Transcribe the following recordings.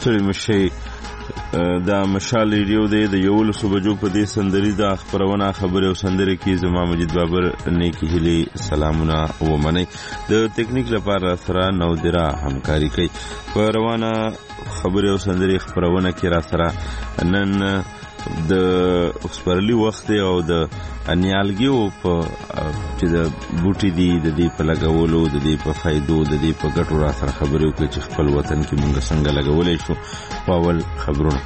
ستړي مشي دا مشال ریډیو دی د 11 بجو په دې سندریزه خبرونه خبرې او سندرې کې زما مجید بابر نیکی هلي سلامونه ومنئ. د ټیکنیک لپاره سره نودرا همکاري کوي. په روانه خبرې او سندرې خبرونه کې را سره نن د خپرلی وخت او د انیالګیو په چې د بوټي دی د دې په لګولو د دې په فائدو د دې په ګټو را سره خبرې وکړي چې خپل وطن کې موږ څنګه لګولې شو. په اول خبرونه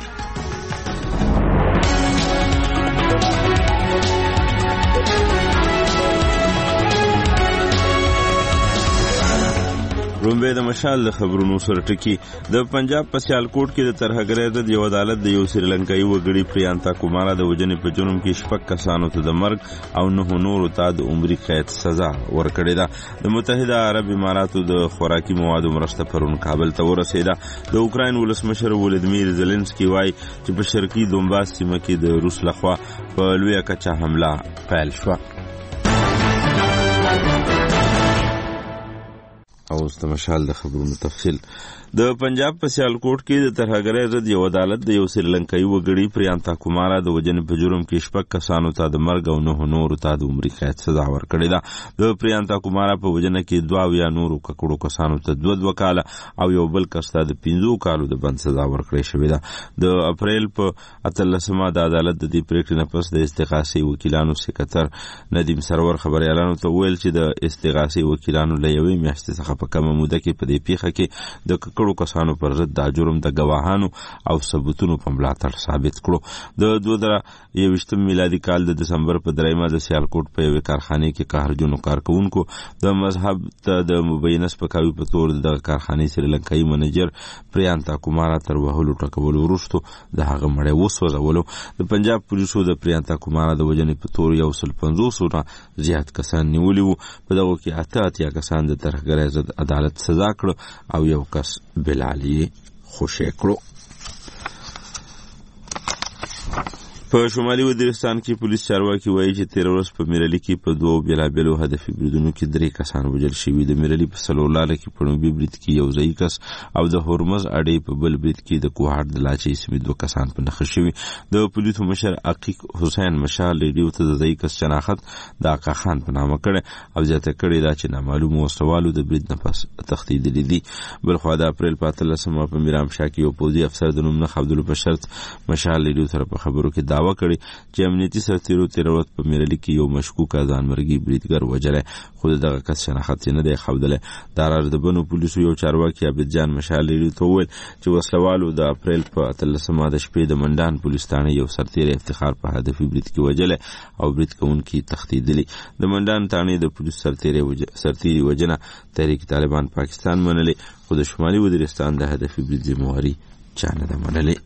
رومبه د مشال د خبرونو سره ټکی. د پنجاب په سیالکوټ کې د ترهګرۍ ضد یو عدالت د یو سریلنکایي وګړي پریانتا کومارا د وژنې په جرم کې 6 کسانو ته د مرګ او 9 نورو ته د عمري قید سزا ورکړې ده. د متحده عرب اماراتو د خوراکي موادو مرسته پرون کابل ته ورسېده. د اوکراین ولسمشر ولادیمیر زيلنسکي وایي چې په شرقي دونباس سیمه کې د روس لخوا په لویه کچه حمله پیل شوه. او د مشال د خبرونو تفصیل. د پنجاب په سیالکوټ کې د ترهګرۍ ضد یو عدالت د یو سریلنکایي وګړي پریانتا کومارا د وژنې په جرم کې 6 کسانو ته د مرګ او 9 نورو ته د عمري قید سزا ورکړې ده. د پریانتا کومارا په وژنه کې 2 نورو ککړو کسانو ته 2 کاله او یو بل کس ته د 15 کالو د بند سزا ورکړې شوې ده. د اپریل په 18مه د عدالت د دې پریکړې نه پس د استغاثي وکیلانو سکرټر ندیم سرور خبريالانو ته ویل چې د استغاثي وکیلانو له یوې میاشتې څخه په کومه موده کې په دې پیښه کې د ککړو کسانو پر ضد د جرم د گواهانو او ثبوتونو په ملاتړ ثابت کړو. د 2021 میلادي کال د دسمبر په 3مه د سیالکوټ په یوه کارخانه کې قهرجنو کارکونکو د مذهب ته د مبینه سپکاوي په تور د کارخانه سریلنکایي منیجر پریانتا کومارا تر وهلو ټکولو وروسته د هغه مړی وسوځولو. د پنجاب پولیسو د پریانتا کومارا د وژنې په تور 150 نه زیات کسان نیولي وو. په دغه کې 88 کسان د ترهګرۍ ضد عدالت سزا کړ او یو کس بلالی خوشی کړو. په شمالي وزیرستان کې پولیس چارواکي وایي چې 13 ورځې په میرالي کې په 2 بیلابیلو هدفي بریدونو کې 3 کسان وژل شوي. د میرالي په سلولاله کې په نوبي برید کې یو ځایي کس او د هرمز اډې په بل برید کې د کوهاټ د لاچې سیمې 2 کسان په نښه شوي. د پولیسو مشر عقیق حسین مشال ریډیو ته د ځایي کس شناخت د آقا خان په نامه کړی او زیاته کړې ده چې نامعلومو وسلوالو د برید نه پس تښتېدلي دي. بلخوا د اپریل په 18مه په میرامشاه کې یو پوځي افسر د نوم نه ښودلو په شرط مشال ریډیو سره په خبرو کې دعوه کړې چې امنیتي سرتیرو 13 ورځې په میرالي کې یو مشکوک ځانمرګي بریدګر وژلی، خو دغه کس شناخت نه دی ښودلی. د راردبنو پولیسو یو چارواکي عابدجان مشال ریډیو ته وویل چې وسلوالو د اپریل په 18مه د شپې د منډان پولیس تاڼې یو سرتیر افتخار په هدفي برید کې وژلی او برید کوونکي تښتېدلي. د منډان تاڼې د پولیس سرتیري وژنه تحریک طالبان پاکستان منلې، خو د شمالي وزیرستان د هدفي برید ذمهواري چا نه ده منلې.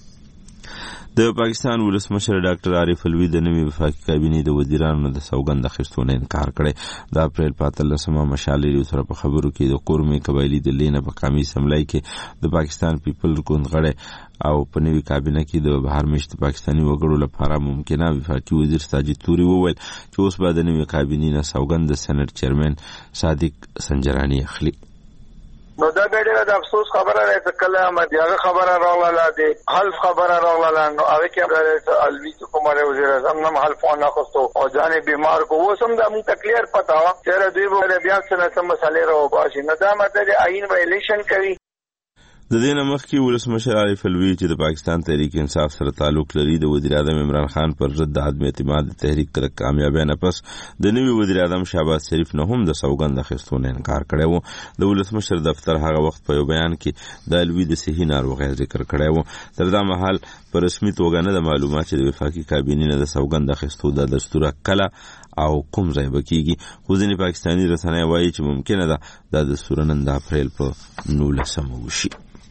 د پاکستان ولسمشر ډاکټر عارف الوی د نوي وفاقي کابینې د وزیرانو د سوګند اخیستو نه انکار کړی. د اپریل په 18مه مشال ریډیو سره په خبرو کې د قورمي قبایلي دلې نه په قامي اسمبلی کې د پاکستان پیپل ګوند غړی او په نوي کابینه کې د بهر مشت پاکستاني وګړو لپاره ممکنه وفاقي وزیر ساجد توري وویل چې اوس به د نوي کابینې نه سوګند د سېنات چیرمن صادق سنجرانی اخلي. نو دا ډېره د افسوس خبره ده چې کله مدیاغه خبره راغله د حلف خبره راغله نو هغه کې الوی کومره وزیر اعظم نم حلف نه خوستو او ځان بیمار کو وسم د مون تکلیف پتا و چې دوی به بیا څنګه مسالې راو باشي نه دا مطلب عین وایلیشن کوي. د دې نه مخکې ولسمشر عارف الوی چې د پاکستان تحریک انصاف سره تعلق لري د وزیر اعظم عمران خان پر ضد د عدم اعتماد تحریک د کامیابی نه پس د نوي وزیر اعظم شهباز شریف نه هم د سوګند اخیستو نه انکار کړی و. د ولسمشر دفتر هغه وخت په یو بیان کې د الوی د صحي ناروغۍ ذکر کړی و. تر دا مهال په رسمي توګه نه د معلومات چې د وفاقي کابینې نه د سوګند اخیستو د دستور کله او کوم ځای بکیږي، خو ځینې پاکستاني رسنۍ وایي چې ممکنه ده د دستور نن د اپریل په 19 وشي.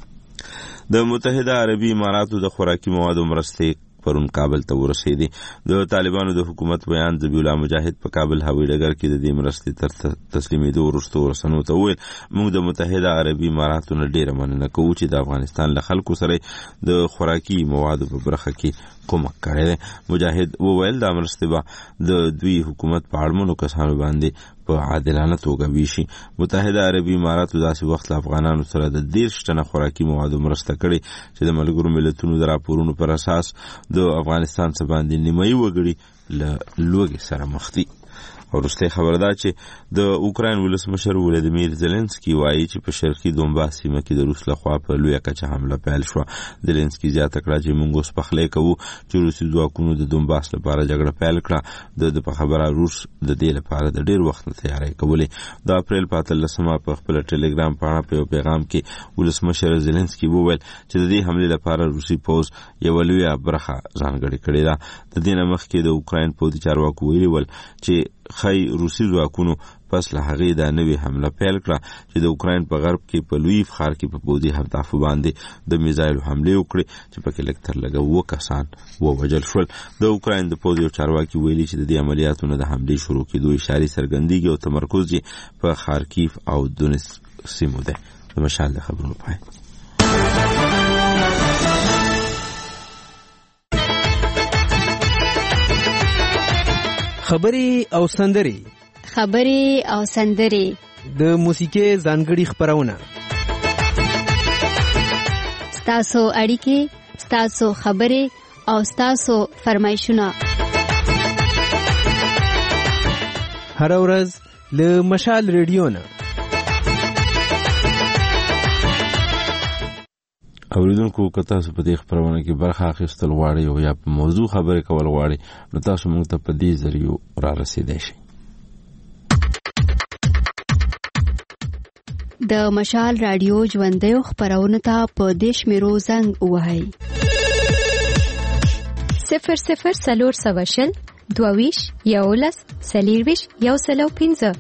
د متحده عربي اماراتو د خوراکي موادو مرستې پرون کابل ته ورسېدي. د طالبانو د حکومت بیان ذبیح الله مجاهد په کابل هوایي ډګر کې د دې مرستې تر تسلیمېدو وروسته ورسنو ته وویل موږ د متحده عربي اماراتو نه ډېره مننه کوو چې د افغانستان له خلکو سره د خوراکي موادو په برخه کې کومک کړی دی. مجاهد وویل دا مرستې به د دوی حکومت په اړمنو کسانو باندې په عادلانه توګه ویشي. متحده عربي اماراتو داسې وخت له افغانانو سره د 13 ټنه خوراکي موادو مرسته کړې چې د ملګرو ملتونو د راپورونو پر اساس د افغانستان څخه باندې نیمایي وګړي له لوږې سره مخ دي. ورسته خبره ده چې د اوکراین ولسمشر ولادیمیر زيلنسکي وایي چې په شرقي دونباس سیمه کې د روس لخوا په لویه کچه حمله پیل شوه. زيلنسکي زیاته کړه چې موږ اوس پخلی کوو چې روسي ځواکونو د دونباس لپاره جګړه پیل کړه. د په خبره روس د دې لپاره د ډیر وخت نه تیاری کولې. د اپریل په 13 په خپل ټلګرام باندې په یو پیغام کې ولسمشر زيلنسکي وویل چې د دې حمله لپاره روسي پوځ یو لویه برخه ځانګړې کړې ده. د دې نه مخکې د اوکراین پوځي چارواکو ویلي ول چې خی روسي ځواکونو پس له هغې دا نوې حمله پیل کړه چې د اوکراین په غرب کې په لوی ښار کې په پوځي هدف باندې د میزایلو حملې وکړې چې پکې لږ تر لږه 2 کسان ووژل شول. د اوکراین د پوځ یو چارواکي ویلي چې د دې عملیاتو نه د حملې شروع کېدو اشارې څرګندېږي او تمرکز یې په خارکیف او دونیتسک سیمو دی. د مشال د خبرونو پای. خبري او سندري د موسیقي ځانګړي خبرونه ستاسو اړیکې ستاسو خبري او ستاسو فرمایشونه هر ورځ له مشال ریډیو نه. اوریدونکو که تاسو په دې خبرونه کې برخه اخیستل غواړئ او یا په موضوع خبرې کول غواړئ نو تاسو موږ ته په دې ذریعو را رسیدای شئ. د مشال رادیو ژوندۍ خبرونه ته په دیش میرو زنګ وهاي 00 سلور سواشل دوویش یولس سلیرویش یوسلو 15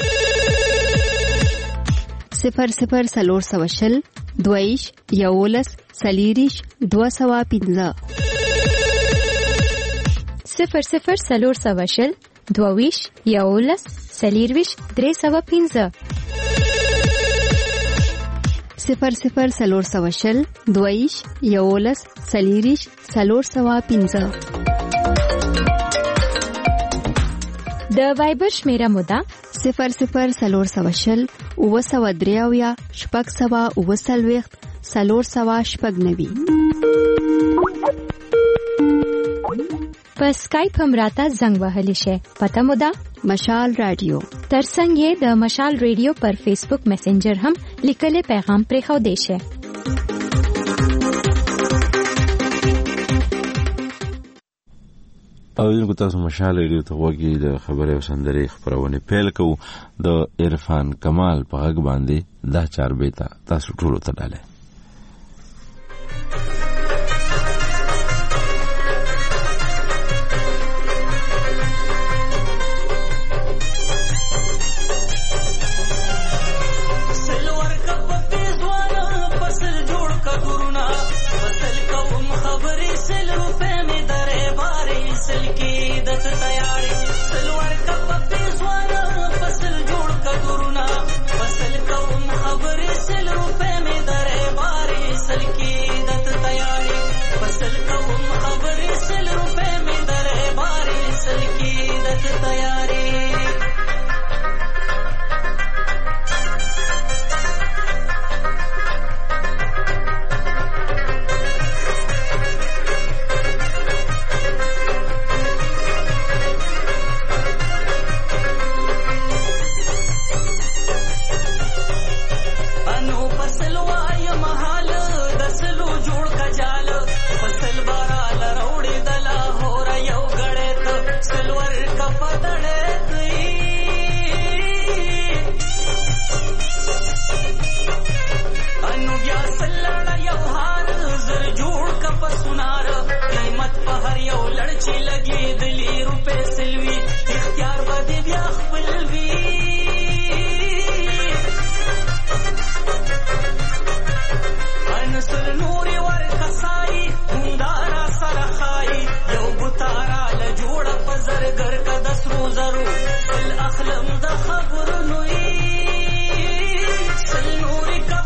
00 سلور سواشل دویش یولس سلیریش 215 00 سلور سواشل دویش یولس سلیرویش 315 00 سلور سواشل دویش یولس سلیریش 315 د وایبر شمیره مودا 00 سلور سواشل اوسودریاویا شپږ سوا اوسلويخت سلور سوا شپږ نوي. په سکایپ هم راته زنګ وهلی شي. پته مودا مشال رادیو. ترڅنګ یې د مشال رادیو پر فیسبوک میسنجر هم لیکل پیغام پرې خو دی شي. او دغه تاسو مشال ریډیو ته وګورئ. د خبرې او سندرې خبرونه پیل کوو. د عرفان کمال په غږ باندې دا چاربېتا تاسو ټول ته ډاله.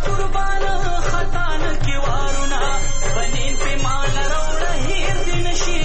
خطان کی وارونه بنین په مال راوړه هیر دین شي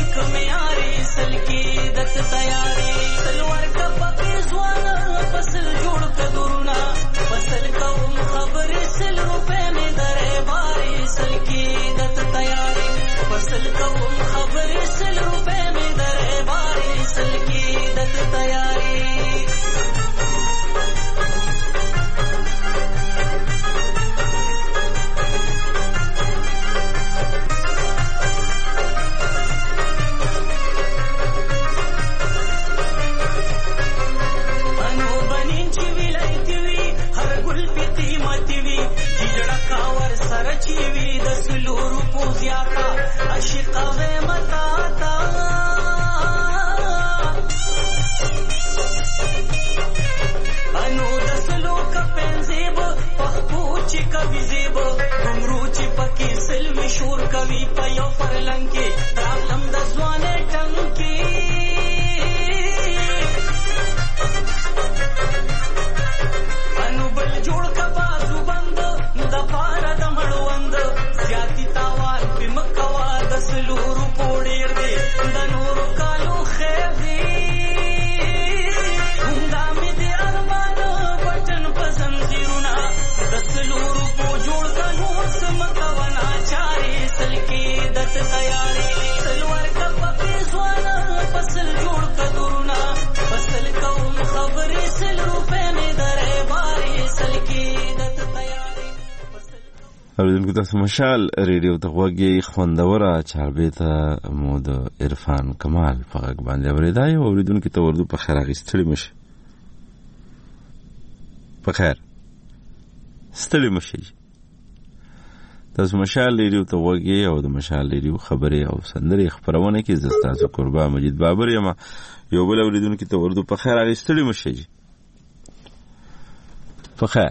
اوریدونکو تاسو مشال ریډیو ته غوږی خوندوره چاربیته مو د عرفان کمال په غږ باندې اوریدای او اوریدونکو ته ورته په خیر اغستړي مشه په خیر ستړي مشه تاسو مشال ریډیو ته غوږی او د مشال ریډیو خبري او سندري خبرونه کې زستاسو قربا مجید بابر یم یو بل اوریدونکو ته ورته په خیر اغستړي مشه په خیر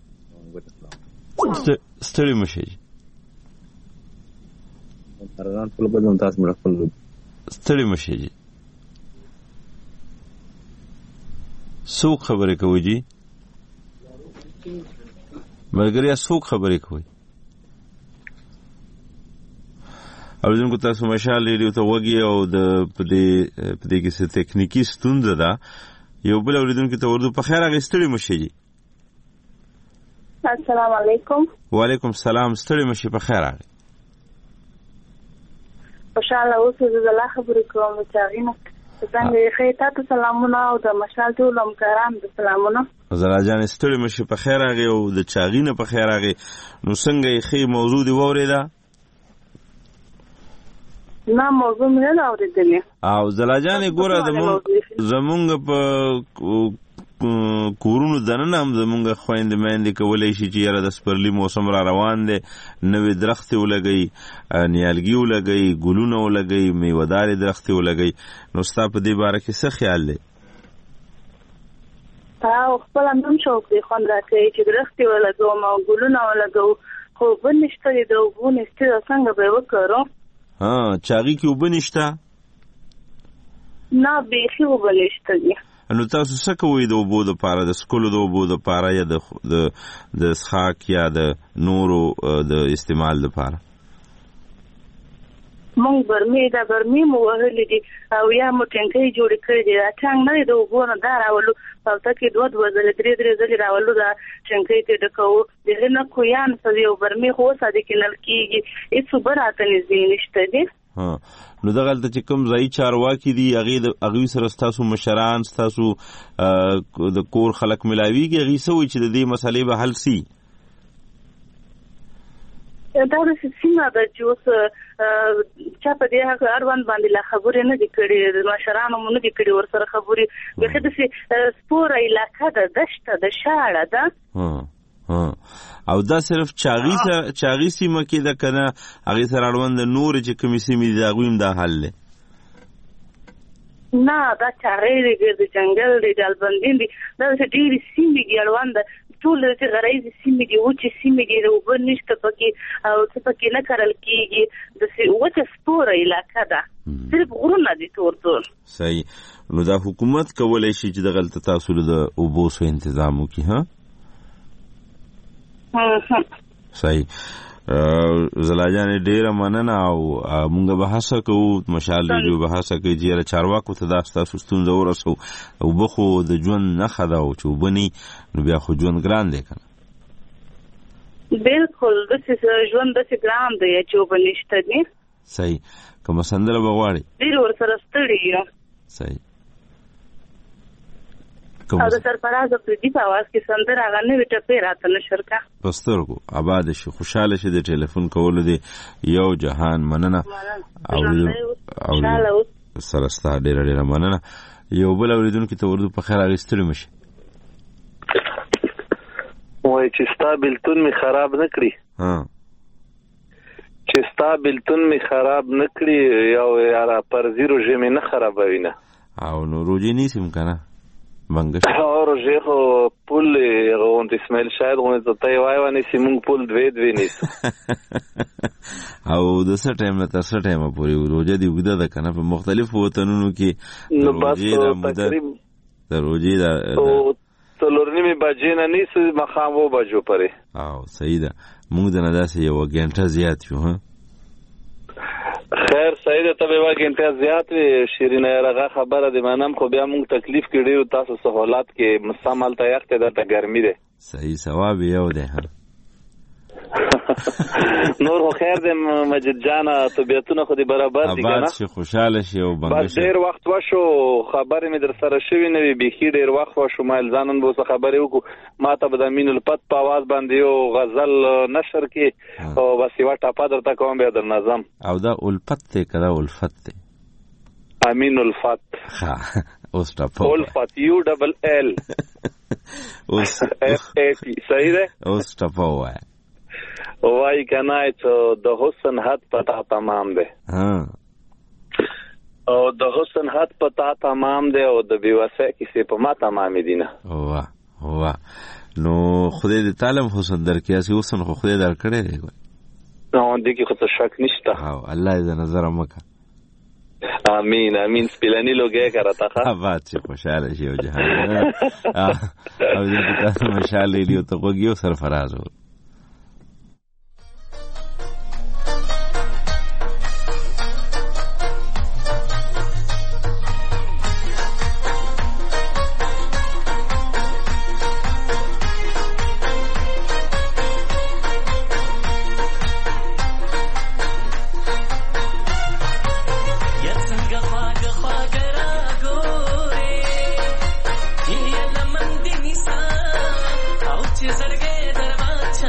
ستړي مشه تران خپل بدن تاسو مړ خپل ستړي مشه څوک خبرې کوي جی مګر څوک خبرې کوي اوریدونکو تاسو مشال ریډیو ته وګي او د پدې کې څه تکنیکی ستونزه ده یو بل اوریدونکو ته ورته په خیر اغستړي مشه السلام علیکم. وعلیکم السلام. ستړي مشي په خیر راغلی. خوشاله اوسئ. زه د الله خبرې کوم چې هغې څنګه ښې تاسو سلامونه او د مشال ټول همکاران د سلامونه. زلا جان ستړي مشي په خیر راغی او د چاغي نه په خیر راغی. نو څنګه یې ښې موضوع دی واورېده؟ نه موضوع مې نه ده اورېدلې. او زلا جانې ګوره زمونږ په کورونو دننه هم زمونږ خویندې میندې کولی شي چې یاره د سپرلي موسم را روان دی نوې درختې ولګوي نیالګي ولګوي ګلونه ولګوي میوهدارې درختې ولګوي نو ستا په دې باره کې څه خیال دی؟ او خپل هم شوق دی خوند راکوي چې درختې ولګوم او ګلونه ولګو خو اوبه نشته دي د اوبو نشته ده څنګه به یې وکړو؟ چاغي کې اوبه نشته؟ نه بیخي اوبه نشته دي. نو تاسو څه کوئ د اوبو دپاره د څښلو د اوبو دپاره یا د څښاک یا د نورو د استعمال دپاره؟ مونږ برمې مو وهلې دي او یا مو ټینکۍ جوړې کړې دي. دا ټانک نه دی د اوبو نه دا راولو په هفته کې 2 ځلې 3 ځلې راولو دا ټینکۍ ته ډکوو د هغې نه کویان څه دی او برمې خو اوس د کینل کېږي هېڅ اوبه راته نږدې نشته دي. نو دغلته چې کوم ځایي چارواکي دي هغوی سره ستاسو مشران ستاسو د کور خلک ملاویږي هغوی څه وایي چې د دې مسئلې به حل سي؟ دا داسې سیمه ده چې اوس چا په دې اړوند باندې لا خبرې نه دي کړې مشرانو مو نه دي کړې ورسره خبرې بیخي داسې سپوره علاقه ده دشته ده شاړه ده. او دا صرف چاغي سیمه کې ده که نه هغې سره اړوند نورې چې کومې سیمې دي د هغوی هم دا حل دی؟ نه دا چاغۍ دی ګرد جنګل دی ډالبندین دی دا داسې ډېرې سیمې دي اړوند ده ټول داسې غرایزې سیمې دي وچې سیمې دي د اوبه نشته پکې او څه پکې نه کرل کېږي داسې وچه سپوره علاقه ده صرف غرونه دي تور صحیح. نو دا حکومت کولی شي چې دغلته تاسو د اوبو څه انتظام وکړي صحیح. زلا جانې ډېره مننه او مونږ به هڅه کوو مشال ریډیو به هڅه کوي چې یاره چارواکو ته دا ستاسو ستونزه ورسوو. اوبه خو د ژوند نښه ده او چې اوبه نه نو بیا خو ژوند ګران دی که نه؟ بلکل داسې ژوند داسې ګران دی چې اوبه نشته دي. صحیح. کومه سندره به غواړې؟ ډېر ورسره ستړي یو. صحیح. او د سرفراز پردي په आवाज کې سندره غنه وټه راته نشر کا پسترګو آباد شي خوشاله شي د ټلیفون کولو دی یو جهان مننه او سرستا ډېر مننه یو بل اوریدونکو ته ورته په خیر اغستړي مشي وای چې ستا بلتون می خراب نکړي چې ستا بلتون می خراب نکړي یو یارا پر زیرو جمی نه خرابوي نه او نو روجي نیسم کنه بنګش او روجي خو پول غونډ اسماعیل شاید غونډ ته وای ونی سیمون پول دوی نیس او د څه ټایم له تاسو ټایم پورې روجه دی وګدا د کنه په مختلفو وطنونو کې نو بس تقریبا روجي دا څلورنیمه بجې نه نیس مخام و بجو پرې او صحیح ده موږ د نداسه یو غنټه زیات یو ها خیر صحیح ده ته به واګ انتها زیات وي شیرینه رغه خبره دی منم خو بیا موږ تکلیف کړیو تاسو سہولات کې مستعمل ته یخت ده ګرمي ده صحیح ثواب یو ده ها نور خیر دې مجید جان طبيعتونه خو دې برابر دي کنه آباد شي خوشاله شي او بس ډیر وخت وشو خبرې مې در سره شوې نه وي بيخي ډیر وخت وشو ما ځانن به خبرې وکړو ما ته به د امین الفت په आवाज باندې یو غزل نشر کې او بس یو ټاپا درته کوم به در نظم او دا الفت ته کړه الفت ته امین الفت ها اوس ټاپا الفت یو ډبل ال اوس اف ا ټي صحیح ده اوس ټاپا وای وای کنه چې د حسن حد پتا تمام ده او د حسن حد پتا تمام ده او د بیوسه کیسه په ما تمام دي نه واه نو خدای دې تعالی حسن درکې اسی حسن خو خدای درکړي دی نو دې کې خو شک نشته او الله دې نظر مکه امین سپیلانی لوګه کرتا ښه آباد چې خوشاله شي او جهان او دې تاسو مشاله لیو ته وګیو سرفراز و چې زړګې درواچ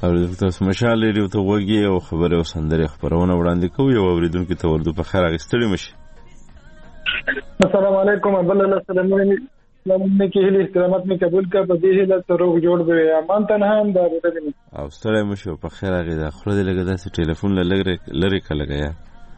او تاسو مشال لري ته وګي او خبره وسندري خبرونه وړاندې کوي او اوریدونکو ته ورته په خیر اغستړي مشي. السلام علیکم الله السلام لمن کې هلي احترامات می قبول کا په دې هله تر جوړ به امان تنها هم دا ورته او ستړی مشو په خیر اغه خو دې لګا داسې ټلیفون لری کلګیا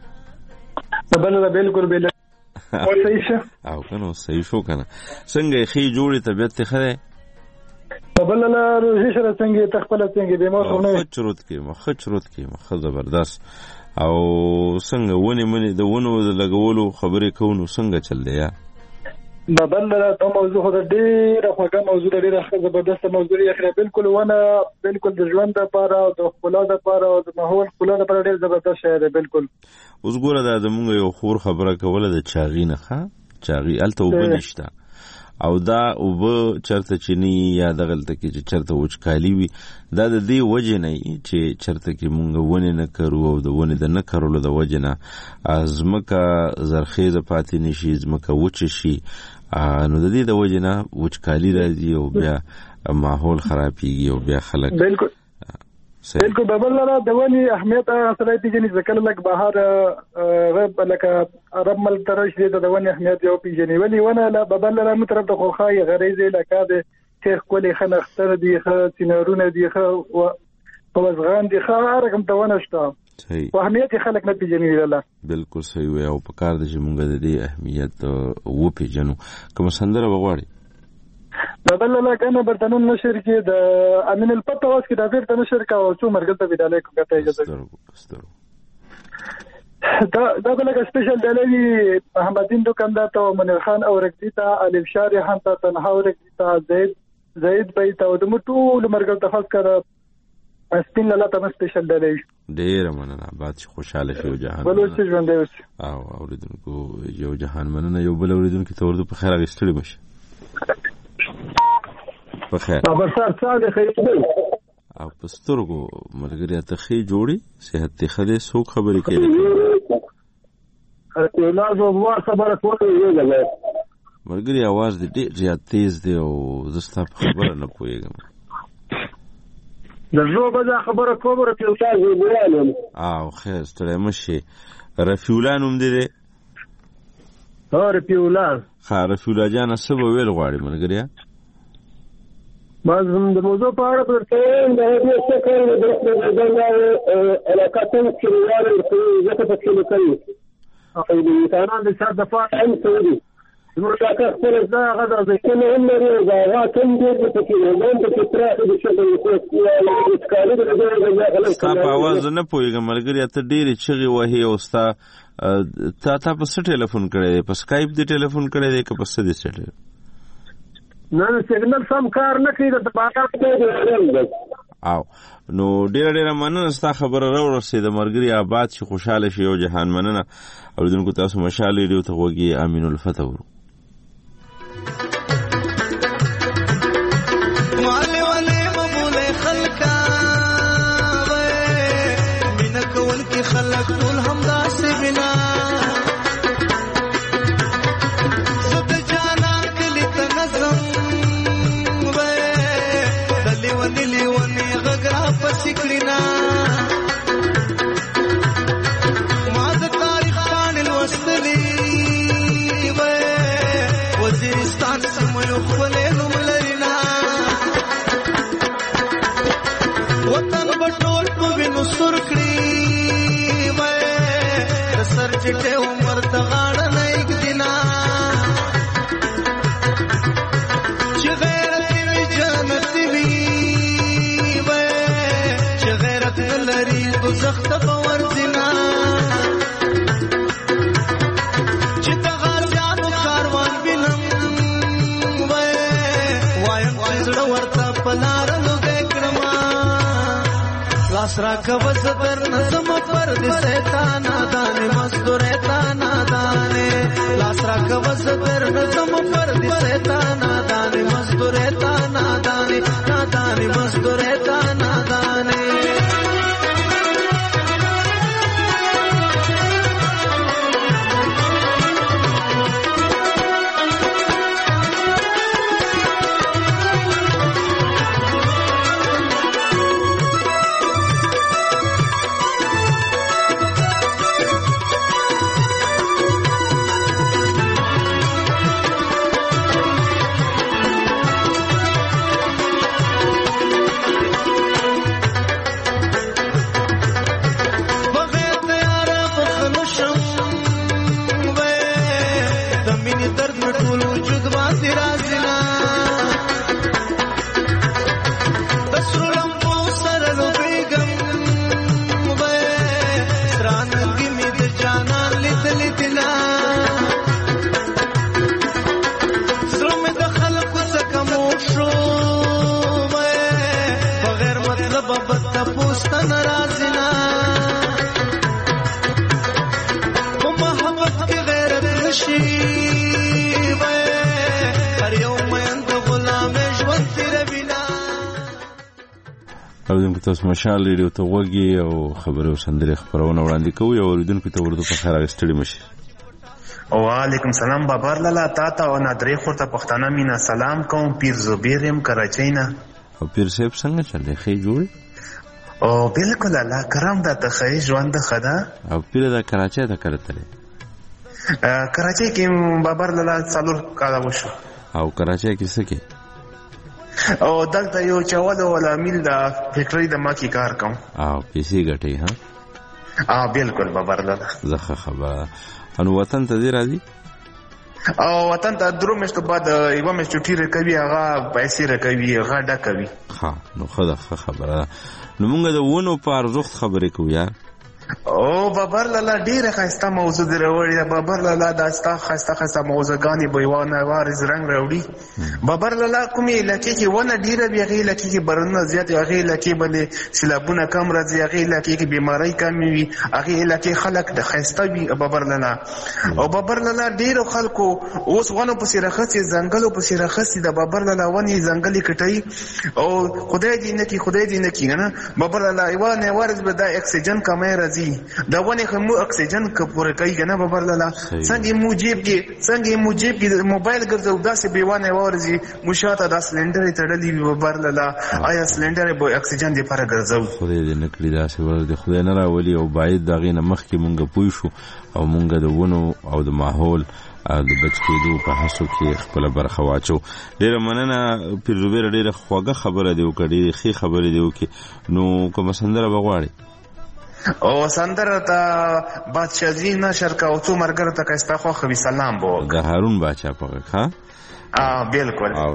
بل بالکل بل او صحیح شو او کنه صحیح شو کنه څنګه خې جوړي طبيعت ته خره بل لا روزي سره څنګه تخپل څنګه به مو خچروت کې مخ زبردست او څنګه ونی منی د ونو لګولو خبرې کوو څنګه چل دی یا بل لا ته موضوع خو ډېر خوږه موضوع ډېر زبردست موضوع یې خره بالکل ونه بالکل د ژوند لپاره او د خپل لپاره او د ماحول خپل لپاره ډېر زبردست شی دی. بالکل اوس ګوره دا زمونږ یو خور خبره کوله د چاغی نه چاغی الته وبنشته او دا وب چرته چني یا د غلطه کې چې چرته وچکالي وي دا د دې وجه نه چې چرته کې مونږ ونه نه کرو او د ونه د نه کارولو د وجه نه ازمکه زرخیزه پاتې نشي ازمکه وچ شي نو د دې د وجه نه وچکالي راځي او بیا ماحول خرابېږي او بیا خلک بالکل بابل لا د ونی اهمیت اصلي پیژنې ځکه لکه بهر غب لکه عرب مل ترش دې د ونی اهمیت یو پیژنې ولې ونه لا بابل لا مترف د خوخای غریزه لکه د شیخ کولی خنختر دی خ سينارونه دی خ او وزغان دی خ رقم ته ونه شته صحیح او اهمیت خلک نه پیژنې الله بالکل صحیح وي او په کار د چې مونږ د دې اهمیت و پیژنو کوم سندره وغواړي بل لا کنه برتنون نشر کې د امین الفتواس کې د افیر نشر کا او څو مرګ ته بداله کوم ته اجازه دا بلګه سپیشل دلوي محمدین دکاندار ته منیر خان او رکدیتا الف شاری هم ته تنها او رکدیتا زید بیت او د مټول مرګ ته خاص کړه سپین لاله ته سپیشل دلوي ډیر مننه بعد خوشاله شو جهان بل څه ژوند دی او اوریدونکو یو جهان مننه یو بل اوریدونکو ته ورته په خیر غستړي مشه په خیر خبر سره خیر او پسترګو مرګریا ته خې جوړي صحت ته خدای سو خبرې کوي ارته لازم واه خبره کوي یو لګي مرګري आवाज دې ډېر تیز دی او زستا خبره نه پويګم د زو بده خبره کوم رفیع الله ګورالم او خیر ستړی مشي رفیع الله نوم دې رفیع الله رفیع الله جان سبا ویل غواړي مرګریا باز د موضوع په اړه پرته د هغې څه کوي د علاقاتن کلیوالو ځکه په کې کوي او د انسانانو د شر دفاع هم کوي زموږ علاقه خپل ځای د کله هم لري دا واکم دې په کې وګورم چې تر دې چې د کاري د ستا په आवाज نه پوهیږم ملګری ته ډېرې چغې وهي او ستا تا په څه ټلیفون کړی په سکایپ دې ټلیفون کړی دی که په څه دې سټل نه سیګنل سم کار نه کوي د باټا ته او نو ډېر مننه ستا خبره راوړسې د مرګري آباد شي خوشاله شي او جهان مننه اوریدونکو تاسو مشال لري ته وګي امین الفتح ورو مال ولې مبول خلکا وې مين کول کې خلک ټول همدا سي بنا سکرینا ما د تاریخ باندې لوستلې و وزیرستان سمو خپلې نوم لرینا وطن بټول په وینو سر کړی و د سر چټه عمر ته غاړه نه یک دینا چې غیرت وی جنت وی لري زخت باور دینا چې د غازیانو کاروان وینم وایم زړه ورته پلار لږ کړم لاس را کوز در نظم پر د شیطان دان مزدور تان دان لاس را کوز در نظم پر د شیطان دان مزدور تان دان مزدور تان دان دې رازنا دسرلم په سره لوبېږم وې سترانګي مې د جانان لیدل دلا زړه مې د خلکو څخه مو شو وې بغیر مطلب بد پوسټ ناراضنا په محبت کې غیرت نشي وې هر یو مې د غلام ژوند تیر بنا اوریدونکو تاسو مشال ریډیو ته وګي او خبرو سندري خبرونه وړاندې کوي او اوریدونکو ته ورته په خیر راستړي مشي. وعلیکم سلام بابر لالا تا او نادری خورته پښتانه مینا سلام کوم پیر زبیرم کراچۍ نه. او پیر صاحب څنګه چلې خې جوړ او بالکل الله کرم دا ته خې ژوند خدا او پیر دا کراچۍ ته کرته کراچۍ کې بابر لالا څلور کاله وشو او کراچۍ کې څه کې او دلته یو چاول ولا میل دا فیکټری د ما کې کار کوم او پیسې ګټي ها بالکل بابر لالا زخه خبره انو وطن ته دی راځي او وطن ته درو مشت بعد یو مشت ټیره کوي هغه پیسې راکوي هغه ډا کوي ها نو خدا خبره نو موږ د ونو په ارزښت خبرې کوو یار او بابر لالا ډیره خسته موضوع دی راوړی بابر لالا دا ستا خسته موضوعګانی بيوانه وارز رنگ راوړي بابر لالا کومې لکه کې ونه ډیره بیغې لکه کې برنه زیات هغه لکه باندې سلابونه کم راځي هغه لکه کې بیماری کم وي هغه لکه خلک د خسته وي بابر لالا او بابر لالا ډیرو خلکو اوس ونه په سیرخصي ځنګلو په سیرخصي د بابر لالا ونی ځنګلي کټي او خدای دې نه کی نه بابر لالا ایوانه ورز به د اکسیجن کمه راځي دا ونه کوم اکسیجن کپور کوي کنه بابر لالا څنګه موجب کې موبایل ګرځو داسې بیوانه ورزي مشاته د سلندر تړلې بابر لالا آیا سلندر به اکسیجن دی پر ګرځو خدای دې نکړي داسې ورته خدای نه راولي او باید دغه نه مخ کې مونږ پوي شو او مونږ د ونو او د ماحول د بچ کېدو په هڅو کې خپل برخه واچو. ډیره مننه پیر زبیر ډیره خوږه خبره دی او کډې خې خبره دی او کې نو کوم سندره بغواړي او سندره ته بادشاہزی نشر کا او څو مرګره ته کستا خو خو سلام بو د هارون بادشاہ په ښا بالکل او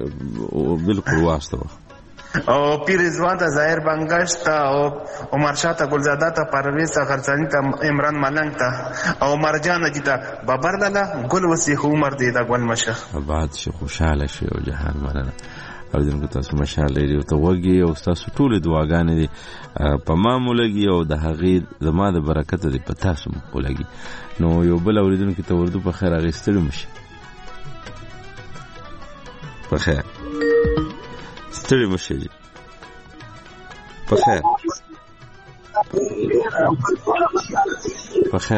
بالکل واسطه او پیر رضوان ته ظاهر بنگش ته او عمر شاه ته ګلزاده ته پرویز غرڅانی ته عمران ملنګ ته او مرجان جیتا بابر لالا ګل وسی عمر دی دا ګل مشه بعد شي خوشاله شي او جهان مننه او دغه تاسو مشال لري او ته وګي او تاسو ټول دعاګانې دي په ما مولګي او د هغې زما د برکت دي په تاسو مولګي نو یو بل اوریدونکو ته ورته په خیر اغستل مشي په خیر ستړي مشي په خیر په خیر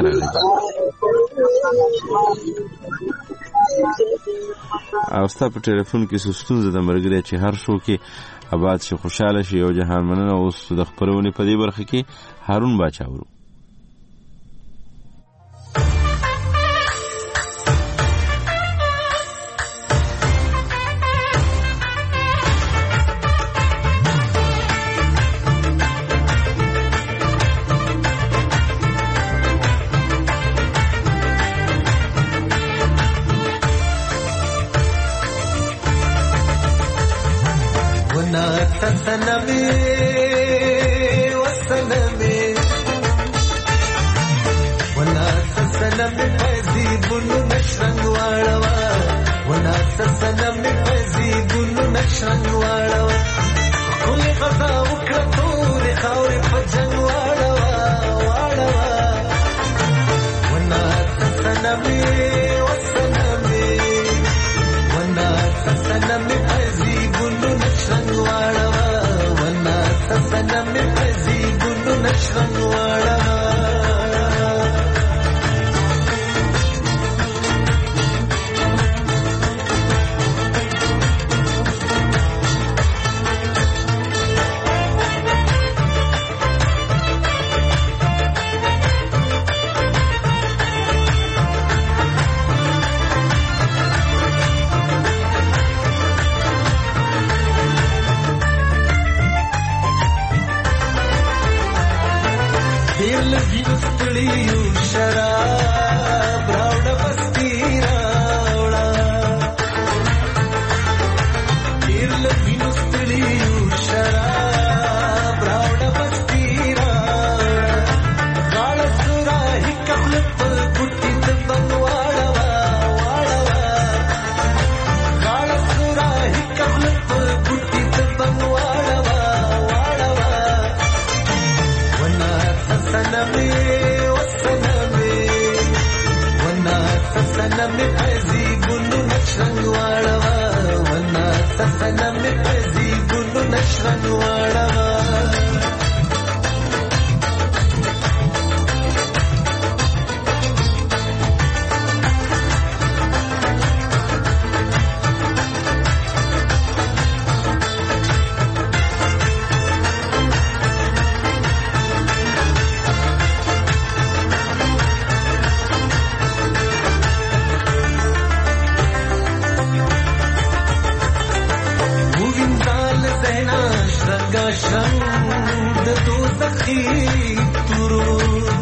او ستا په ټلیفون کې ستونزه د مرګري چې هر شو کې آباد شي خوشاله شي او جهان مننه اوس د خبرونې په دې برخه کې هارون باچا ورو سنمي وسنمي ولا سنمي فزي بنو نشرنگ واړوا ولا سنمي فزي بنو نشرنگ واړوا كل غزا وکړو خاور فجن واړوا ولا سنمي وسنمي ولا سنمي فزي بنو نشرنگ واړوا سنم فزي ګلو نشرنگ واړه سنم پزی گلو نشرن واړه شرنگ د دوزخی تورو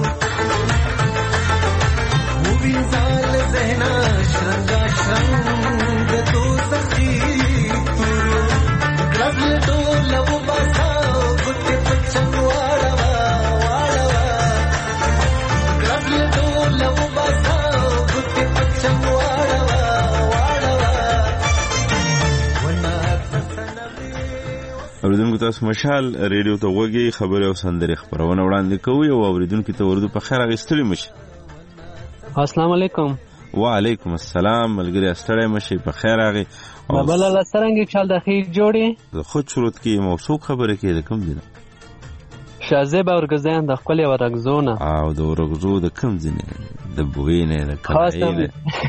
مووی زال ذهنا شرنگ شرنگ د دوزخی تورو گربل ډول و باساو ګټ پچن واړه گربل ډول و باساو ګټ پچن واړه اوریدونکو تاسو مشال ریډیو ته وګورئ خبري او سندري خبرونه وړاندې کوي او اوریدونکو ته ورته په خیر غوښتلی مشي. السلام علیکم. وعلیکم السلام ملګری استړی مشي په خیر راغی. بل الله سرنګ خیال د خیر جوړي زه خود شروط کې موثوق خبره کې د کوم دي شازه به ورګزان د خپل ورګزونه او د ورګزو د کوم دي د بوینه د کړایې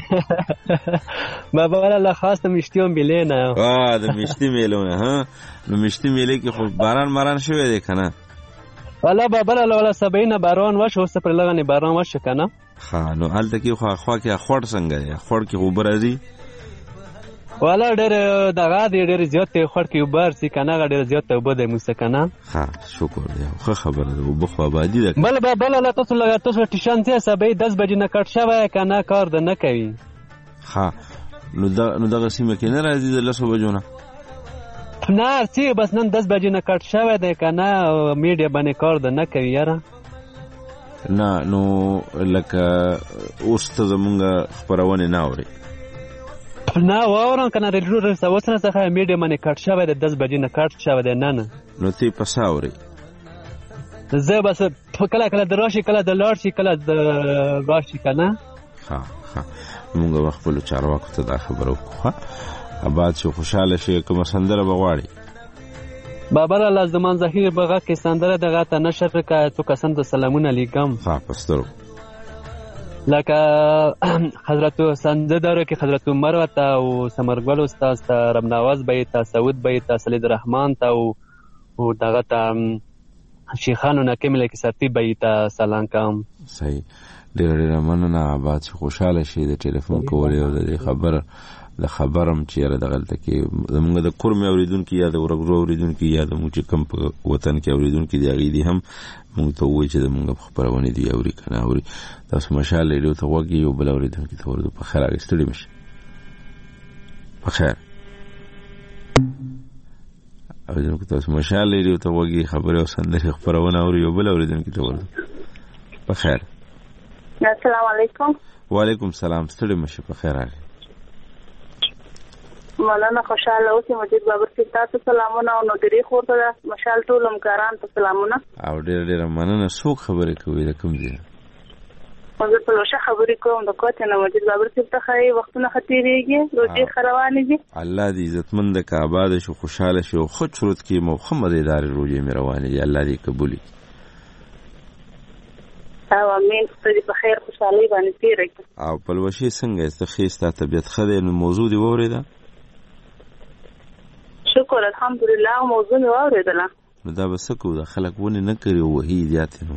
ما بل الله خاص د مشتیون بلینه د مشتی میلونه ها نو مشتی میلې کې خو باران ماران شوی دی کنه والله بابل الله ولا 70 باران وشو اوس پر لغنه باران وشو کنه ها نو حالت کې خو خوا کې خور څنګه دی خور کې خو برازي والا ډېر دغه ډېر زیات خور کې وبر سي کنه ډېر زیات وبد مسکنه ها شکر دی خو خبره ده وبخو آبادی ده بل الله تاسو لګا تاسو ټیشن ته سبې 10 بجې نه کټ شوی کنه کار ده نه کوي ها نو دغه سیمه کې نه راځي د 10 بجو نه نه چې بس نن 10 بجې نه کټ شوی دی کنه میډیا باندې کار ده نه کوي یاره نه نو لکه اوس ته زمونږ خبرونه نه اوري نه واورم کنه د ډېر سوسنه څخه میډیا باندې کټ شوی دی 10 بجې نه کټ شوی دی نه نو تی پساوري زه بس کله کله دراشي کله د لاړ شي کله د راشي کنه ها موږ خپل چارواکو ته دا خبرو کوه آباد شو خوشاله شي کوم سندره بغواړي بابا الله زمان ظهیر بغا کې سندره دغه ته نشر کا تو کسان د سلامون علیکم ها پسترو لکه حضرت سنددارو کې حضرت عمر وتا او سمرګل استاد ته ربنواز بیت سعود بیت سلید رحمان ته او دغه ته شیخانو نکمل کې سرتی بیت سلام کوم صحیح ډېر مننه آباد خوشاله شي د ټلیفون کولې او د خبر د خبرم چې را دغلته کې زمونږ د کور مې اوریدونکو یا د ورغرو اوریدونکو یا د موږ کم په وطن کې اوریدونکو دی هغه دي هم موږ ته وایي چې زمونږ خبرونه دی اوري کنه اوري تاسو مشال ریډیو ته وګورئ او بل اوریدونکو ته ورته په خیر راغستلی مشي په خیر اوریدونکو تاسو مشال ریډیو ته وګورئ خبره او سندري خبرونه اوري او بل اوریدونکو ته ورته په خیر السلام علیکم. وعلیکم السلام ستړي مشي په خیر راغی مولانا خوشاله اوسې مجید بابر صاحب تاسو سلامونه او نو درې خور ته مشال ټول همکاران ته سلامونه او ډېر مننه څوک خبرې کوي د کوم ځای زه په لوشه خبرې کوم د کوټې نه مجید بابر صاحب ته ښایي وختونه ښه تېرېږي روژې ښه روانې دي الله دې عزتمند که آباده شو خوشحاله شي او ښه چورت کې مو ښه مزېدارې روژې مې روانې دي الله دې قبول کړي او امین خدای په خیر خوشحالۍ باندې تېره کړي او پلوشې څنګه یې ته ښې ستا طبیعت ښه دی نو موضوع دې واورېده شکر الحمدلله موضوع مې واورېدله نو دا به څه کوو دا خلک ونې نه کوي وهي زیاتې نو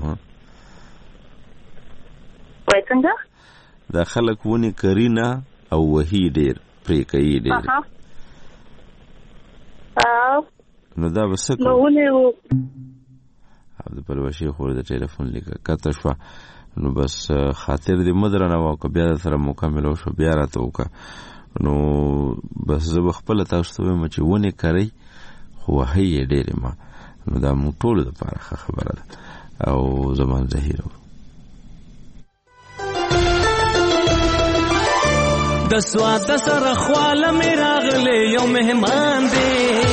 وایي څنګه دا خلک ونې کري نه او وهي ډېر پرې کوي ډېر نو دا به څه کوو د پلوشې خور د ټلیفون لیکه کته شوه نو بس خاطر دې مه درنوه که بیا در سره مکمل وشو بیا راته وکړه نو بس زه به خپله تاسو ته وایم چې ونې کرئ خو وهئ یې ډېرې ما نو دا مونږ ټولو دپاره ښه خبره ده او زمان ظهیر د سواد سره خواله مې راغلی یو مهمان دی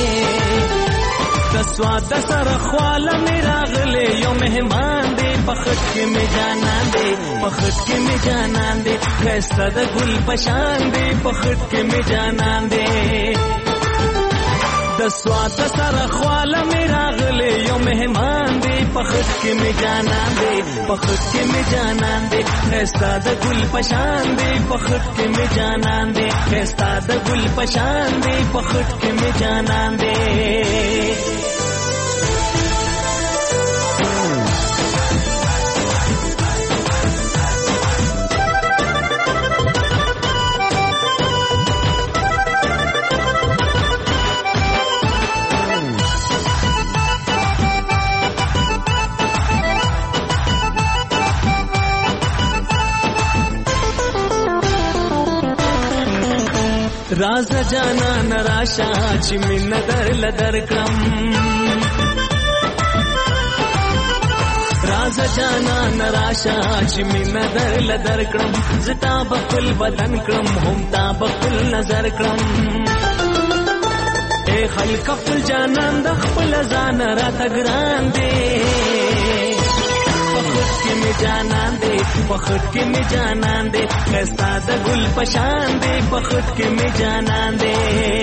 د سواد سره خواله مې راغلی یو مهمان دی پخټ کې مې جانان دی پخټ کې مې جانان دی ښایسته د ګل په شان دی پخټ کې مې جانان دی د سواد سره خواله می راغلی یو مهمان دی پخټ کې می جانان دی پخټ کې می جانان دی خستا د ګل پشان دی پخټ کې می جانان دی خستا د ګل پشان دی پخټ کې می جانان دی راز جانا نراشا چې من در کړم راز جانا نراشا چې من در کړم زتا بخل بدن کړم هم تا بخل نظر کړم اے خلق خپل جانان د خپل ځان را تګران دی پخټ کې می جانان دی پخټ کې می جانان دی خستا د ګل پشان دی پخټ کې می جانان دی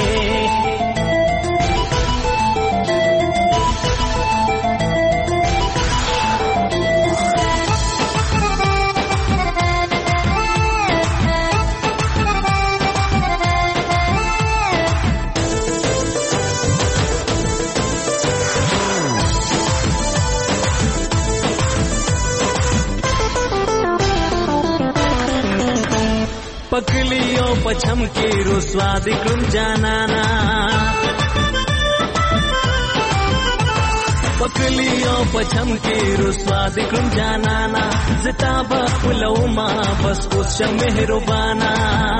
پکلیو پچھم کی رسوا دکړم جانانا پکلیو پچھم کی رسوا دکړم جانانا زتا بخلو ما بس اوس مهربانا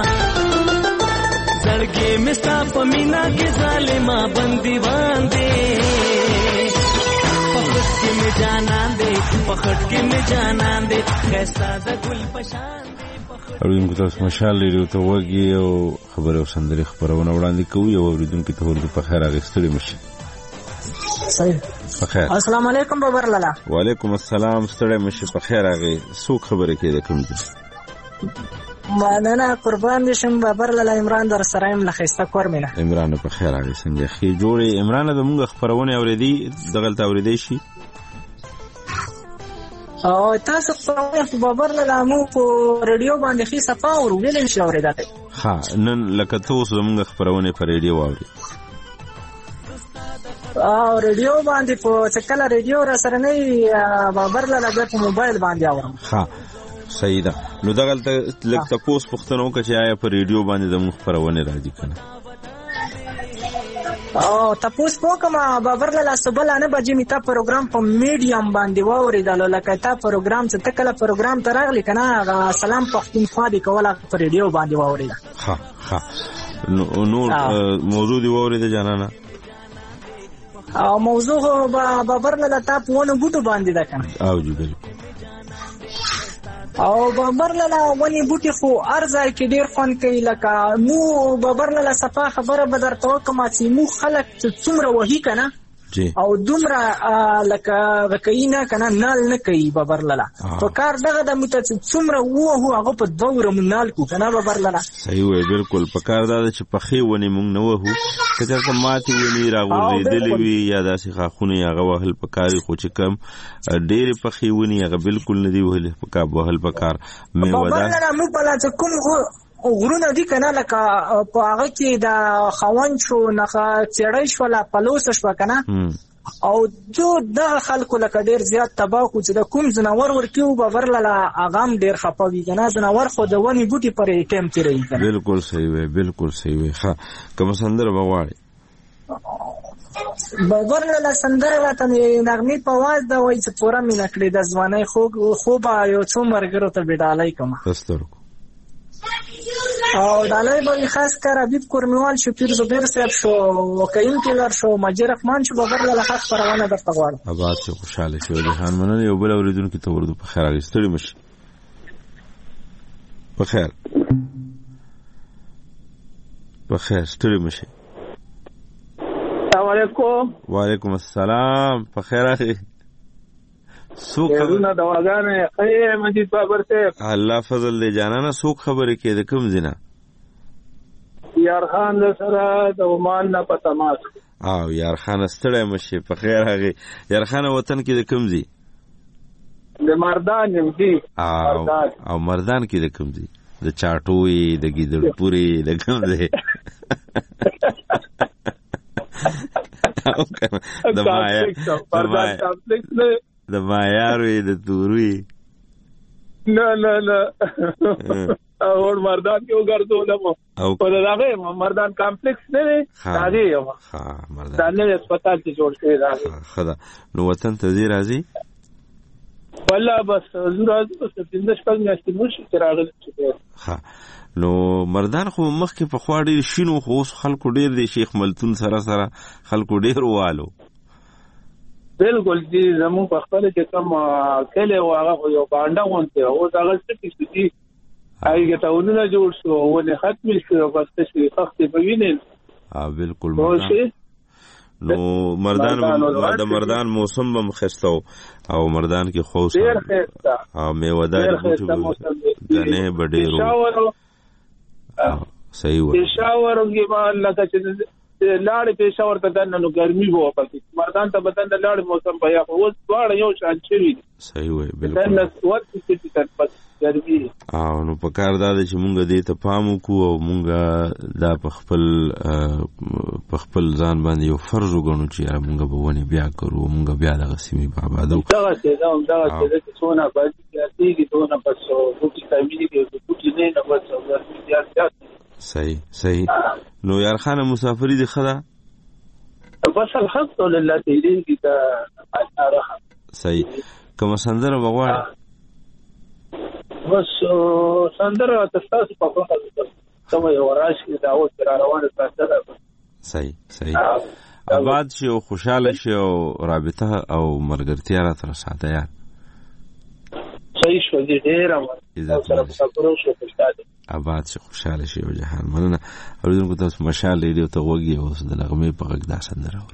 زړګي مستا پمینا کې ظالما بندي باندې پخټ کې می جانان دې پخټ کې می جانان دې خستا د ګل پشان اوریدونکو تاسو مشال لري ته وګي او خبره او سندري خبرونه وړاندې کوي او اوریدونکو ته ورته په خیر راغستړي مشي صحیح په خیر السلام علیکم بابر لالا وعلیکم السلام ستړي مشي په خیر راغی څوک خبره کوي د کوم دي مننه قربان شم بابر لالا عمران در سرایم لخيسته کورمنه عمران په خیر راغی څنګه خې جوړي عمران د موږ خبرونه اوریدي دغلت اوریدي شي او تاسو په بابر لالا مو په رادیو باندې خي صفا او ویلم شو اوریدل ها نن لکه تاسو موږ خبرونه په رادیو اوري او رادیو باندې په څکلا رادیو را سره نه بابر لالا په موبایل باندې اورم ها صحیح ده نو دغلت لکه تاسو پښتنو کې چې آیا په رادیو باندې د موږ خبرونه راځي کنه او تاسو په کومه بابر لالا سبلانه بجې میتا پروګرام په میډیم باندې ووریدل لکه تا پروګرام څه تکله پروګرام ترغلی کنه سلام پښتونخوا دی کوله په ریډیو باندې ووریدل ها نور موضوع دی ووریدل جانانا او موضوع بابر لالا تا په ونه بوټو باندې ده کنه او جی بالکل او بابر لالا ونی بوټي خو ارزای کې ډیر فن کوي لکه مو بابر لالا صفه خبره بدر توکما چې مو خلک څومره وਹੀ کنه او دومره لکه وکینا کنه نال نه کوي بابر لالا په کار دغه د مت څومره وو هغه په دوره منال کو کنه بابر لالا صحیح وي بالکل په کار دا چې په خې ونی مونږ نه وو کله ته ماتي ونی راغورېدلې وي یا داسې خاخونه هغه وهل په کاری خو چې کم ډېر په خې ونی هغه بالکل نه دی وهل په کا وهل په کار مې ودا بابر لالا مو په لا کوم غرونه دي کنه لکه په هغه کې د خوان شو نه چړای شو لا پلوس شو کنه او د خلکو لکه ډیر زیات تباہ کو چې د کوم زناور ورکیو بابر لالا اغام ډیر خپوي کنه زناور خو د ونی بوټي پرې ټیم تیری کنه بالکل صحیح وي بالکل صحیح وي ها کوم سندره بغواړي بابر لالا سندره راته نغمې په واز دا وای چې پورا مینه کړې د ځواني خو با یو څو مرګرو ته بډالای کوم تستر او دالای به خاص کر حبیب کورمیوال شفیر زبیر صاحب شو وکیم کلر شو مجید رحمان شو بابر لالا خاص پروانه درته غواړم آباد شو خوشاله شو جهان مننه یو بل اوریدونکو ته ورته په خیر راغستړي مشي په خیر ستړي مشي السلام علیکم وعلیکم السلام په خیر اخی سوق خبرونه دواګانې اے مجید بابر صاحب الله فضل دې جانانه سوق خبرې کې د کوم زینا یار خان سره د عمان نه پتماس او یار خان ستړی مشه په خیر هغه یار خان وطن کې د کوم ځای د مردان یم دي او مردان کې د کوم ځای د چاټوي د ګیدړپوري د کوم ځای د مایاروي د توروي نه اور مردان کې وګرځولم په دغه مردان کمپلیکس نه دی راځي مردان نه هسپتال کې جوړ شوی راځي خدا نو وطن ته دی راځي والله بس زړه بس د شپږ میاشتې مشي چې راغلی ها نو مردان خو مخکې په خوا ډېر شینو خو اوس خلکو ډېر دی شیخ ملتون سره خلکو ډېر والو بالکل دي زموږ په خپل کې کوم کله واغه یو باندې وونته او دا غلطه کیږي هغه ته ونه جوړ شو او نه ختم شو بس چې وخت په وینې بالکل نو مردان موسم به مخستو او مردان کې خوص او میوه‌دار غنه بډېرو صحیح و پېښور کې ما لکه چې لاړې پېښور ته دنه نو ګرمي وو پکې مردان ته بدن د لاړې موسم په یا اوس دواړه یو شان شوي صحیح وي بالکل دنه وخت چې تر پس ګرمي نو په کار دا چې مونږ دې ته پام وکړو او مونږ دا په خپل ځان باندې یو فرض وګڼو چې مونږ به ونی بیا کوو مونږ بیا د سیمې په آبادو دا چې څونه باندې کېږي دونه پس او چې تامینی کې کوټی نه بس ګرمي صحیح نو یار خان مسافری دی خدا بس الحمدلله دې کی دا صحیح کوم سندره وغواړي بس سندره تاسو په خپل کوم یو راشي دا او تر روانه سندره صحیح آباد شي او خوشاله شي او رابطه او مرګرتیا را تر ساته یار صحیح شو دې ډیر سره خبرو شو پښتاده آباد شي خوشاله شي او جهان مننه اوریدونکو تاسو مشال ریډیو ته وګورئ او د لغمې په غږ دا سندره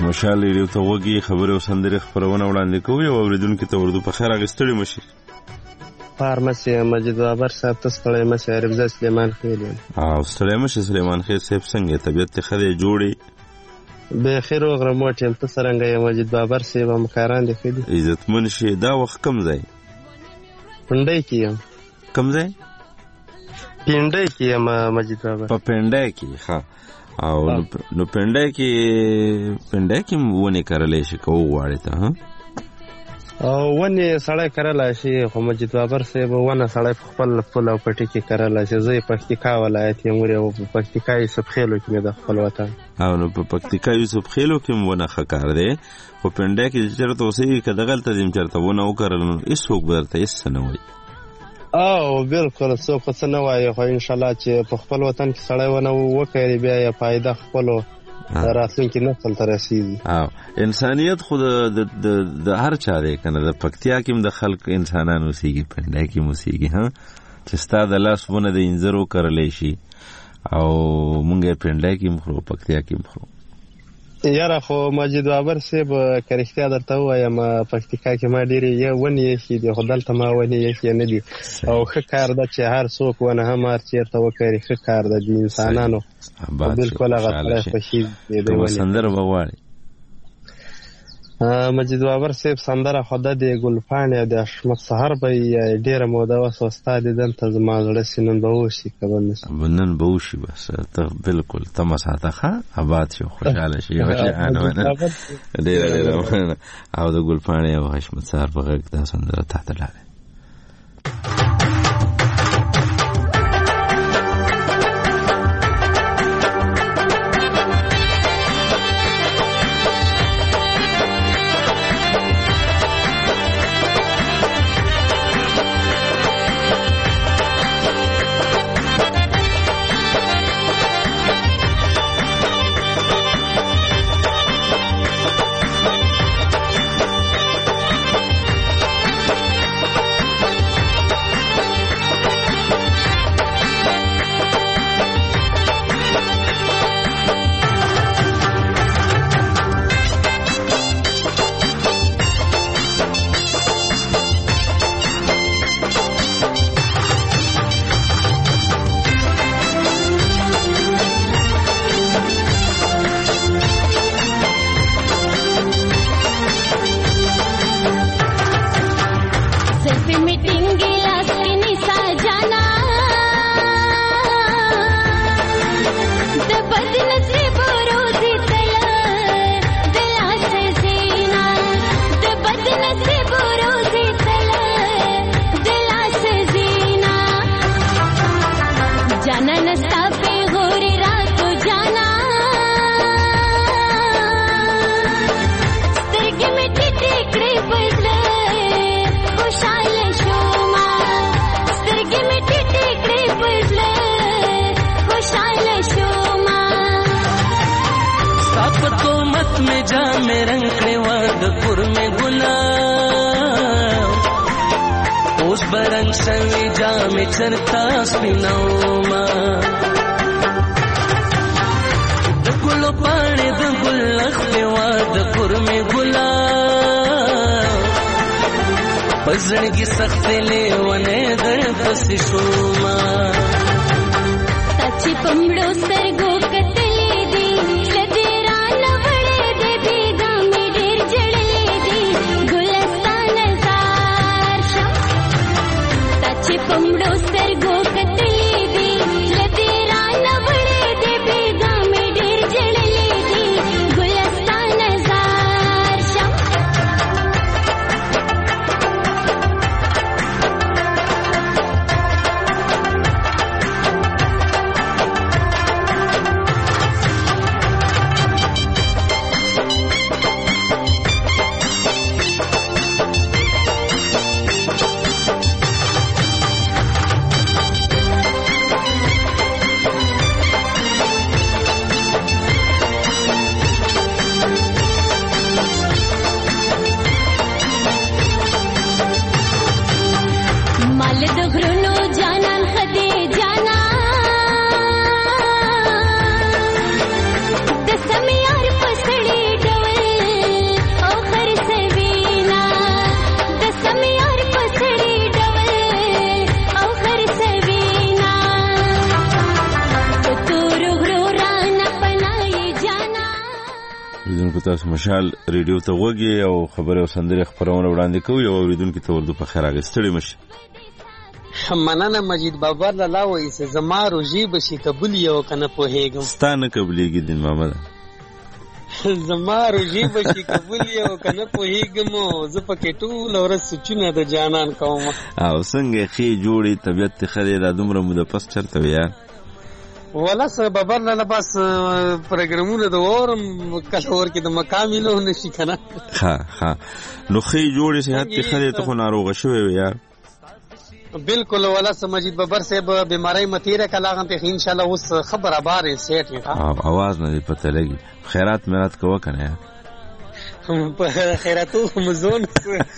مشال ریډیو ته وګي خبرې او سندرې خبرونه وړاندې کوي او اوریدونکو ته اردو په خیر اغستړي مشي فارمسي مجید بابر صاحب ته ستړی مشه رمزه سلیمان خیل او ستړی مشه سلیمان خیل صاحب څنګه طبيعت ته خدای جوړي به خیر او غرموټ هم ته څنګه یې مجید بابر صاحب مکاران دي خېدي عزتمن شي دا وخت کم ځای پندای کیم کم ځای پندای کیم مجید بابر په پندای کې ها او نو پندای کې ونه کارلې شي کو غواړي ته ها او ونه سړی کارلای شي خو مجید بابر صاحب ونه سړی خپل خپل پټی کې کارلای شي زه پکتیکا ولایت یم او پکتیکا یوسف خیلو کې د خپل وطن او نو په پکتیکا یوسف خیلو کې ونه خکار دی او پندای کې چرته اوسې کده غلطه دیم چرته ونه وکړل نو هیڅ وګ برته هیڅ نه وای او بالکل څوک څه نه وایي خو ان شاء الله چې په خپل وطن کې سړی ونه وکړي بیا یې فائدہ خپلو راتلونکي نسل ته رسیږي او انسانیت خود د هر چا دی کنه د پکتیا کې د خلک انسانانو سیږي پندای کې موسیږي ها چې ستاد لاس ونه د انځرو کړلې شي او مونږه پندای کې مخرو پکتیا کې مخرو یاره خو مجید بابر صاحب کرختیا درته وایم پکتیکا کې ما ډیره یو ونی شي د خدالته ما ونی شي نه دي او ښه کار ده چې هر څوک ونه هم هر چیرته وکړي ښه کار ده د انسانانو بالکل هغه خوشي دی سندره بغواړي مجید بابر صاحب سندره خدای دی ګلپاڼه د احمد سحر به ډیره موده وس استاد دلته زما زړه سینن به وشي کبن نن به وشي بس ته بالکل تم ساته ښه آباد شو خوشاله شي ډیره او د ګلپاڼه او احمد سحر په غږ دا سندره تحت لاله برنگ شوی جام چرتا سپینوما د ګلو پاڼې د ګل لخت واد پر می ګلا پزړګي سخت لیونه در پس شوما سچ پمړو سترګو کتلې دي لدرا نوړې دې دې ګامې ډېر جړلې دي ګلستان زار شم سچ پمړو سترګو کتلې دي لدرا نوړې دې دې ګامې ډېر جړلې دي ګلستان زار شم تاسو مشال ریډیو ته وګورئ او خبره او سندره خبرونه وړاندې کوي او اوریدونکو ته ورته په خیر راغستړي مشي. مننه مجید بابا لاله وایي چې زما روزي بشي قبول یو کنه په هیګم ستانه قبلېږي دین محمد زما روزي بشي قبول یو کنه په هیګم زه پکې ټول ورځ سچونه د جانان کوم او څنګه خې جوړي طبيعت خلې را دومره مده پس چرته ویا ولا سره بابا لاله بس پروګرامونه د اورم کله ور کې د مقامینو نشي کنه ها نو خې جوړي صحت کې خلې ته ناروغه شوی یار بالکل ولا مجید بابر صاحب بیماری متیره کلاغم ته ان شاء الله اوس خبره باره سیټ आवाज نه پته لګي خیرات میرات کوه کنه خیراتو مزون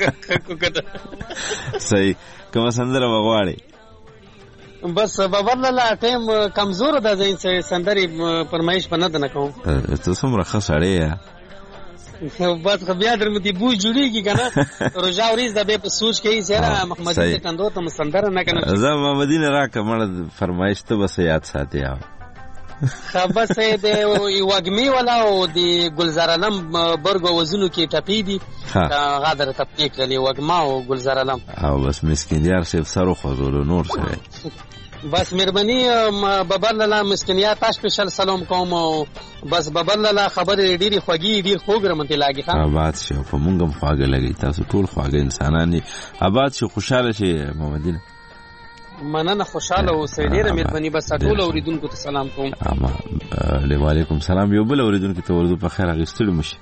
صحیح کوم سندره وغواړي بس بابر لاله ټیم کمزور ده زین سندري فرمایش پنه نه کوم ته څومره خسړې بس بیا درمتي بو جوړیږي کنه روزا ورځ د به په سوچ کې سره محمدي ټندو ته مستندر نه کنه زه محمدي نه راکه مړ فرمایش ته بس یاد ساتي خبر سه د وګمی ولا او د گلزار علم برګو وزنو کې ټپی دي غادر تپیک لري وګما او گلزار علم او بس مسکین یار سیب سره خوزول نور سره بس مهرباني بابر لاله مسکینیات تاسو په شل سلام کوم بس بابر لاله خبر ډیری خوږی ډیر خوګرمته لاګي ها آباد شو په مونږم خواږه لګي تاسو ټول خواږه انسانان دي آباد شو خوشاله شي محمدین مننه خوشاله اوسئ ډیره مهرباني بس ټول اوریدونکو ته سلام کوم وعلیکم سلام یو بل اوریدونکو ته ورته په خیر غوښتل مشي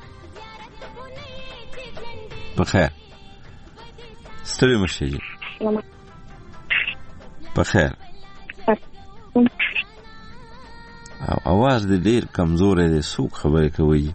په خیر ستړي مشي په خیر आवाज دې ډیر کمزور دی څوک خبرې کوي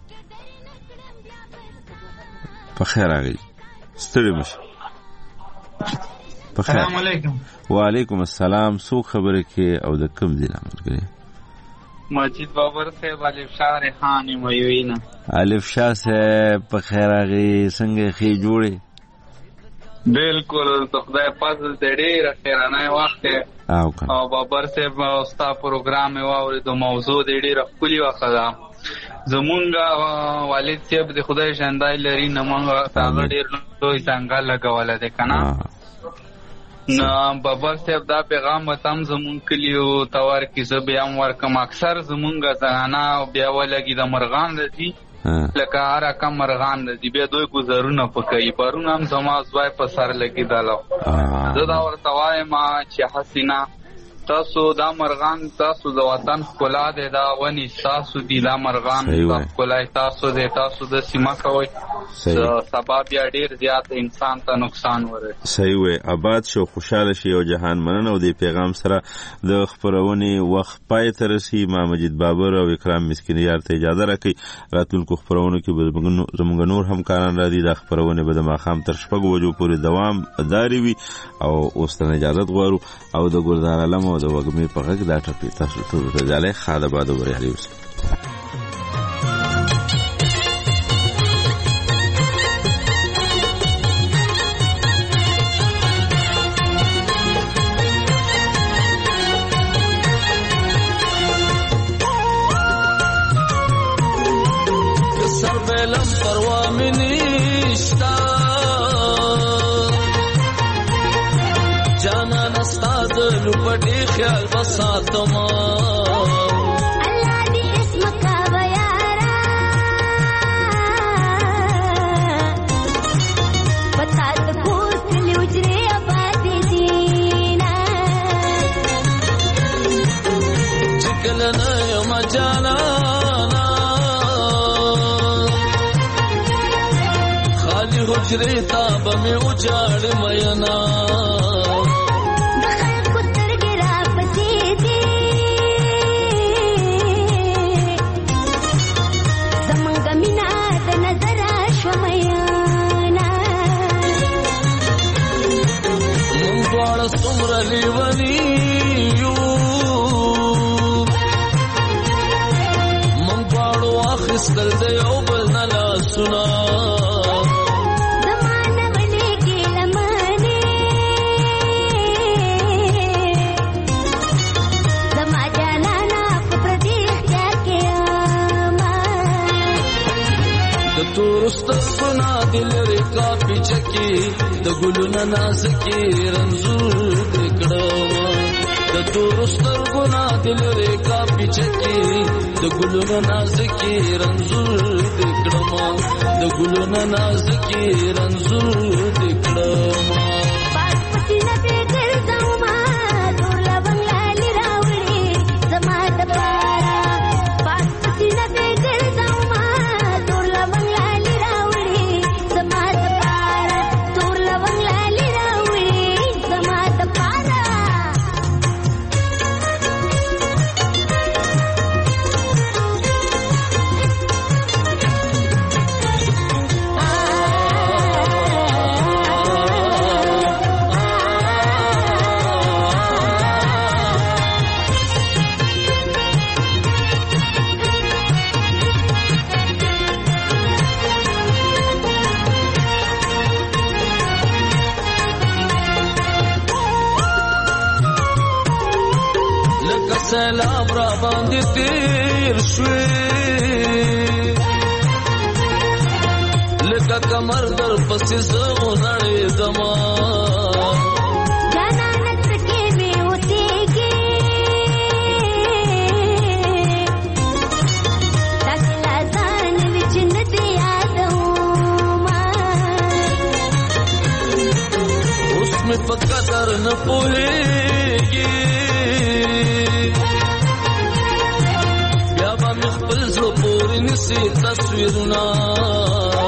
په خیر راغی ستړي مشه په خیر السلام علیکم وعلیکم السلام څوک خبرې کوي او د کوم ځای نه مرګري مجید بابر صاحب الف شاه ریحانی مېوینا الف شاه صاحب په خیر راغی څنګه خې جوړي بالکل ته خدای فضل دې ډېر خیرانه وخت او بابر صاحب اوستا پروګرام او د موضوع دې ډېر خولي وخت زمونږ والد صاحب د خدای شاندای لري نه مونږ هغه ډېر لوی څنګه لګول دي کنه نو بابر صاحب دا پیغام تم زمون کلیو توار کې زه بیا ورکم اکثر زمونږ ځانا بیا ولګي د مرغان دي لکه هر کم مرغان دي بیا دوی گزارونه پکې پرونه هم زما زوی په سر لګي دالو زه دا ورته وایم چې حسینا تاسو دا مرغان تاسو د وطن ښکلا دی دا ونی تاسو دي دا مرغان ښکلا تاسو دی تاسو د سیمه کوي سبا بیا ډیر زیات انسان ته نقصان ورسوي صحیح وي آباد شو خوشاله شي او جهان مننه او د پیغام سره د خبرونې وخت پای ته رسي ما مجید بابر او اکرام مسکینیار ته اجازه راکړي راتلونکو خبرونو کې زموږ نور همکاران را دي د خبرونه به د ماښام تر 6 بجو پورې دوام داري وي او اوس ته اجازه غواړو او د ګلزار علم او د وګمې په غږ دا ټپي تاسو ټول ته ځاله خاله باد وريالي اوس سربلم پروا منیشتا جانا نستاد لپٹی خیال بساتما اللہ دی اسم کا بیارا بطات پوست لیوجرے آباد دینا چکلنا یم جانا خالی حجرے تاب میں اجاڑ مینا سمر لیونیو من پاڑو آخستل دے او بل نلا سنا زمانہ بنے کے لمانے دلری کا پیچکی د ګلونه نازکی رنزور دکړما د تور سترګونه دلری کا پیچکی د ګلونه نازکی رنزور دکړما د ګلونه نازکی رنزور دکړما پاتپسینه به ګرځوما ټول بنگلالي راوړي زما د پارا پاتپسینه به ګرځوما ټول بنگلالي راوړي زما د پارا ټول بنگلالي راوړي زما د پارا سلام را باندې تیر شوي لکه کمر در پسې زه ونړېدم جانانت کې مې اوسېږي تکلا ځان وچ نه دې یادوما اوس مې په قدر نه پوهېږي خپل زړه پورې نسی تصویرونه